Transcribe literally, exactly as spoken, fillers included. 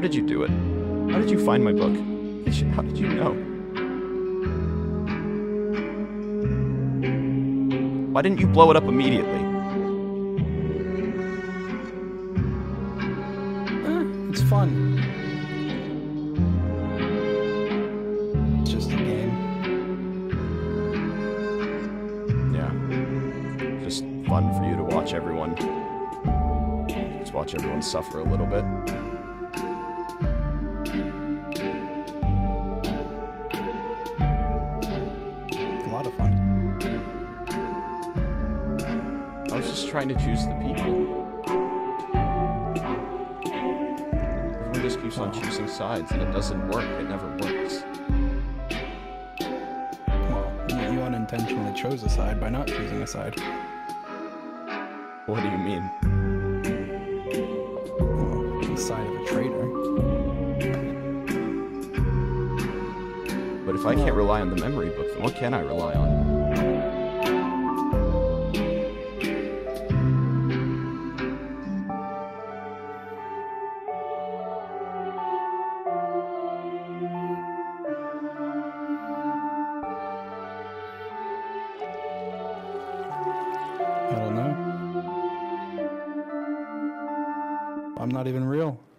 did you do it? How did you find my book? How did you know? Why didn't you blow it up immediately? Eh, it's fun. It's just a game. Yeah. Just fun for you to watch everyone. Just watch everyone suffer a little bit. A lot of fun. I was just trying to choose the people. Everyone just keeps on choosing sides, and it doesn't work. It never works. Well, you, you unintentionally chose a side by not choosing a side. What do you mean? Well, the side of a traitor. But if I can't rely on the memory book, then what can I rely on? I don't know. I'm not even real.